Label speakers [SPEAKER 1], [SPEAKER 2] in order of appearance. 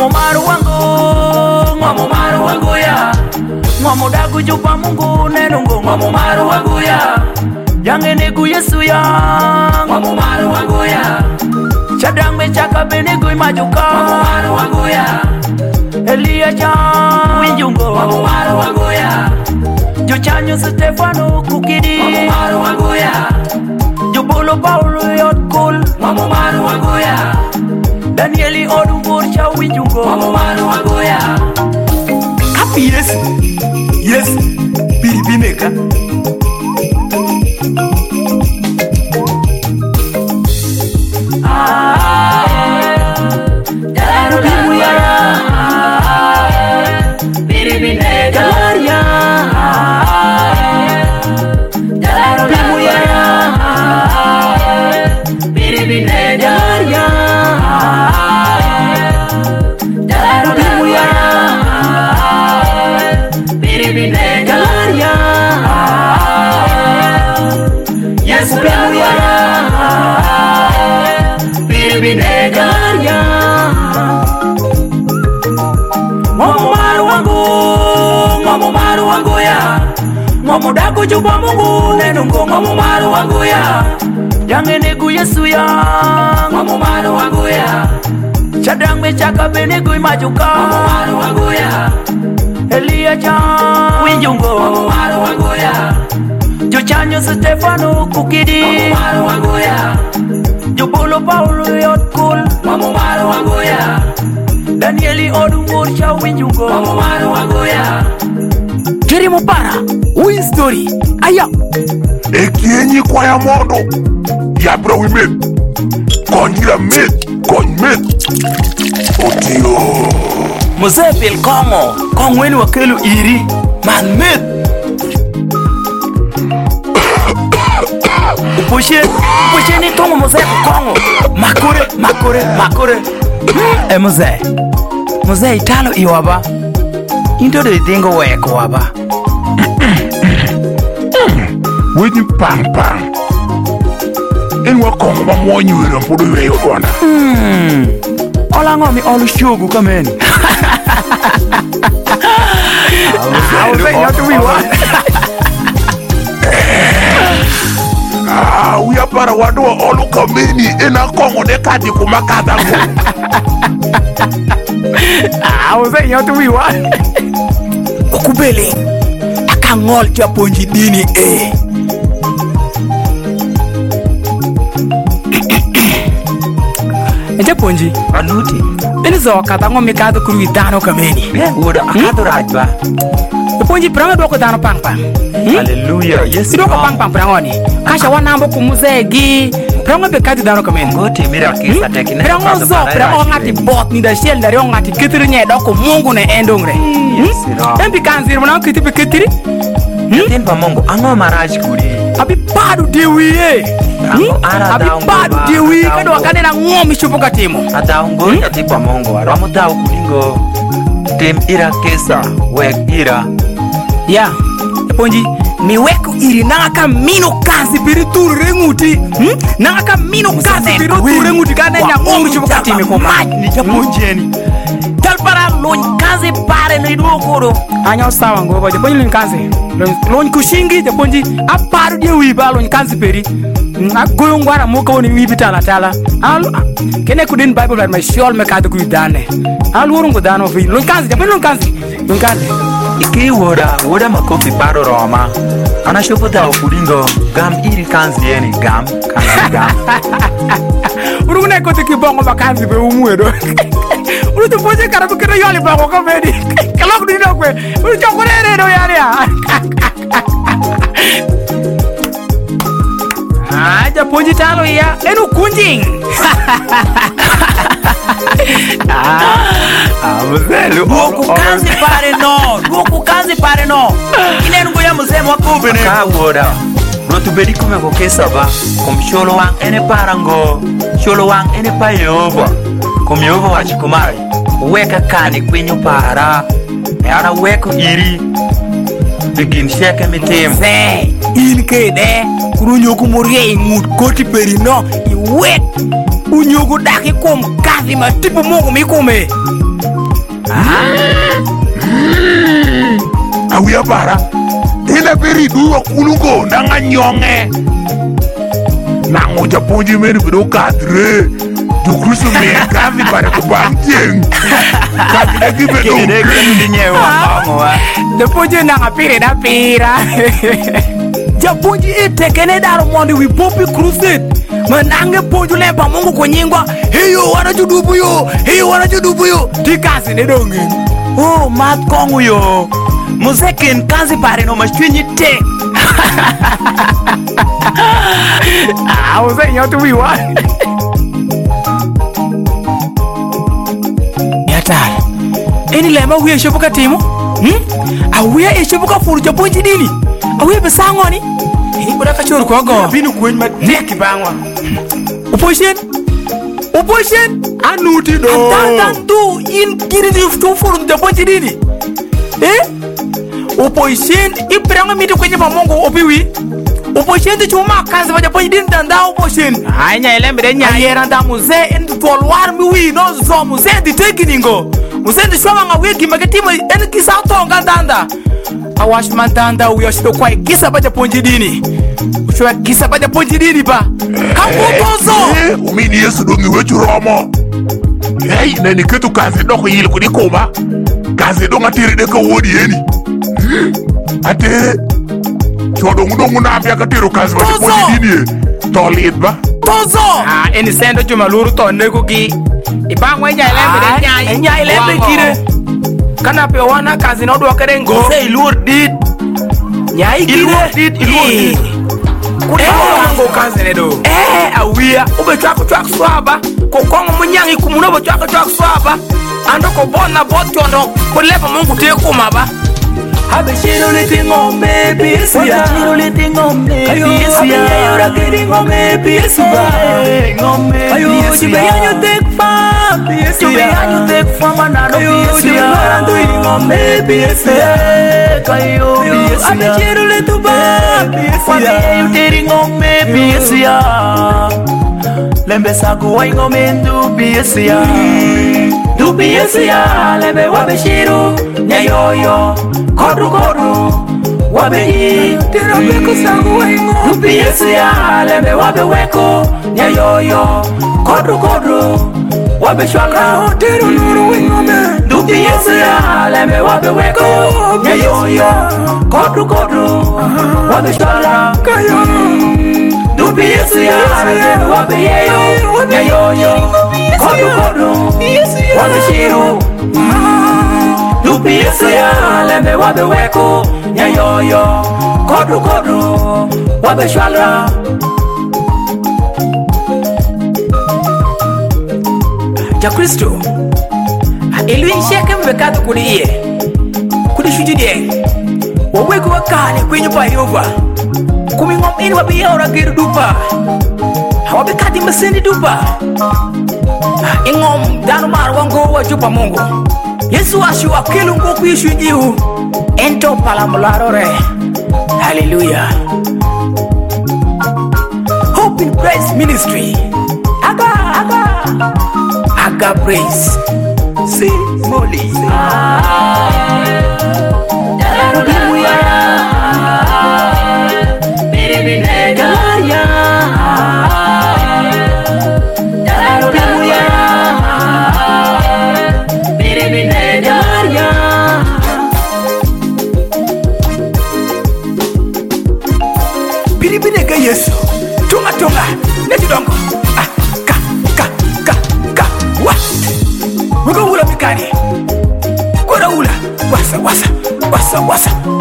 [SPEAKER 1] Ngomo maru wangu ya Ngomo dagu jupa Mungu neno ngomo maru wangu ya Yange negu Yesu ya Ngomo maru wangu ya Chadang mechaka benegu imajuka Ngomo maru wangu ya Elia cha winjungo Ngomo maru wangu ya Jochanyo Stefano kukidi Ngomo maru wangu ya Jubolo Paulo yotkul Ngomo maru wangu ya Danieli Odumbur cha winjungo Ngomo maru wangu ya Happy Yes Biri meka Jalaru bimu ya Biri bineka Jalaru bimu ya Biri bineka Jalaru bimu ya Biri bineka Yesu bimu ya Biri bineka Ngomo maru wangu ya Ngomo dagu juba Mungu neno ngomo maru wangu ya Yange negu Yesu ya Ngomo maru wangu ya Chadang mechaka benegu imajuka Ngomo maru wangu ya Elia cha winjungo Ngomo maru wangu ya Jochanyo Stefano kukidi Ngomo maru wangu ya Jubolo Paulo yotkul Ngomo maru wangu ya Danieli Odumbur cha winjungo Ngomo maru wangu ya Jerry Mupara win story aya
[SPEAKER 2] Ekienyi kwa ya modo Ya bro we met Konyira met Otio
[SPEAKER 1] Mose Bill Kongo Kongweni wakelu iri Man met Upushe ni tongo Mose Kongo Makure Mose italo iwaba Into do dingo weko waba
[SPEAKER 2] Weni pang Enwa kongo ma mwonyi wera mpudu weyo kwana
[SPEAKER 1] Ola ngomi olu shugu kameni
[SPEAKER 2] Uya para wadua olu kameni Ena kongo de kadi kumakada
[SPEAKER 1] Ose nyotu wiwa Okubele Aka ngol tia ponji dini Eje ponji
[SPEAKER 3] Anuti
[SPEAKER 1] Ini zo kata ngomi kado kuru dano kameni
[SPEAKER 3] Uda akado rajba
[SPEAKER 1] Ponji pranga doko dano pang
[SPEAKER 3] Hallelujah Yes
[SPEAKER 1] Doko pang prangoni Kasha wanambo kumuzegi Pranga be kado dano kameni
[SPEAKER 3] Gote mira kisa tekine
[SPEAKER 1] Pranga zo pranga ngati bot ni da shell dari ngati kitiri nye doko Mungu ne endongre Empi kanzir mwana kitipi kitiri
[SPEAKER 3] Tempa Mungu ango maraji kuri
[SPEAKER 1] Abi padu dewi Abi padu dewi Kado wakane na ngomi shupu katimo
[SPEAKER 3] Adao ngori katipa Mungu Ramu dao kulingo Tem ira kesa Wek ira
[SPEAKER 1] Ya Ponji Miweku iri nangaka mino kazi Pirituru renguti Nangaka mino kazi Pirituru renguti Kane nya ngomi shupu katimi Kumaji ni japonji eni Talpara lony kazi pare ni duokoro Anya usawa ngoba Japonji lony kazi Lony kushingi Japonji Aparu dia wiba lony kazi peri Goyo ngwara muka woni wibi tala Kene kudin Bible Like my shawl me kado kuidane Aluru ngo dano vi Lony kazi Japonji lony kazi
[SPEAKER 3] Iki woda makofi paro roma Ana shupu dao kulingo Gam iri kanzi yeni Kanzi gam
[SPEAKER 1] Uru ne kote kibongo bakanzi be umwedo Uru tu poje karabu kira yoli bango kamedi Kalok dino kwe Uru chokurere do yari ya Aja ponji talo ya Enu kunjing
[SPEAKER 3] Mzelu
[SPEAKER 1] Luoku kazi pare no Inenu nguya mzemu wakube ne
[SPEAKER 3] Kawoda Rotu bedi kume kukesa ba Kum sholo wang ene parango Sholo wang ene pa Yehova Kum Yehova wachikumari Weka kani kwenye para Yana weko iri Begin sheke mitim
[SPEAKER 1] Se Inke de Kurunyoku murie imut koti perino Iwet Unyoku daki kum kazi matipu Mungu mikume
[SPEAKER 2] Awia bara. Ina beri duwa kulungo nanga nyonge. Nango japonji meni bido kadre. Dukrusu me kazi para kubangtieng. Kazi lagi bedo.
[SPEAKER 3] Kede kede nyewa ngwa.
[SPEAKER 1] Japonji nanga pire da pira. Japonji itekene daro mondi we popi crusade. Manange ponju lemba Mungu konyingwa. Heyo wanajudubu yo. Heyo wanajudubu yo. Tikasi ne donge.
[SPEAKER 3] Oh, mat kongu yo. Muzekin kazi pare no mashwinyi te.
[SPEAKER 1] I was saying you to be what? Yatal. Any lemma we shobuka timu? Awia eshobuka furu Japonji dini. Awia besangoni. Ibura kachoro kwa go.
[SPEAKER 4] Binu kwenye neki bangwa.
[SPEAKER 1] Opposition
[SPEAKER 4] Anuti do.
[SPEAKER 1] Antandu in kiri di furu Japonji dini. Opposition ibranga mitu kwenye pamongo opiwi. Opposition tu chuma kazi wa Japonji dini tanda opposition.
[SPEAKER 3] Anya elembe nya.
[SPEAKER 1] Ayera nda muze en tolwar mi wi no zo muze di tekiningo. Muze di shoma nga wiki magetimo en kisa tonga tanda. Awash mantanda uyashito kwa kisa ba Japonji dini. Ushwa kisa ba Japonji dini ba. Kamutozo.
[SPEAKER 2] Umini Yesu dongi wechu romo. Hey, nani ketu kazi doko yili kudikoma. Kazi donga tiri deka wodi yeni. Atere. Chodongu na afya katero kazi wa Japonji dini. Tolit ba.
[SPEAKER 1] Tozo.
[SPEAKER 4] Eni sendo chuma luru to neko ki. Ibangwa nya elembe nya.
[SPEAKER 1] Enya elembe kire.
[SPEAKER 4] Kana pe wana kazi na odwa kerengo.
[SPEAKER 3] Say lord did.
[SPEAKER 1] Nyai kire.
[SPEAKER 3] Ilur.
[SPEAKER 4] Kurango kazi ne do.
[SPEAKER 1] Awia ube chwak swaba kokongo munyangi kumunobo chwak swaba ando ko bona botondo kulepa Mungu te kumaba habe shiro litingombe bisia shiro litingombe bisia yora kiringombe bisia ngombe ayo jibeyanyo tekfa bisia jibeyanyo tekfa manano bisia ando ngombe bisia kayo bisia habe shiro lituba bisia yuteri ngombe bisia lembe saku wa ngombe bisia Dubiesia lebe wabeshiru nyayoyo kodu wabeyi terabeko sangu wengo Dubiesia lebe wabeweko nyayoyo kodu wabeshwaka hoteru nuru wengome Dubiesia lebe wabeweko nyayoyo kodu wabeshwaka kayo Dubiesia lebe wabeyeyo nyayoyo kodu wabeshiru Dubiesia lembe wabeweko nyayoyo kodu wabeshwala Ja Kristo Ilu insheke mbekatu kuli iye Kuli shujidie Waweko wakane kwenye pa Yehova Kumingom ini wabiya oragiru dupa Wabekati masini dupa Ingom danu marwango wajupa Mungu Yesu ashu akilu ngoku yishu jiu Ento palamularore Hallelujah Hope in Praise Ministry Aga Praise Si Moli Yesu tunga netidongo what mugo wula mikani kora wula wasa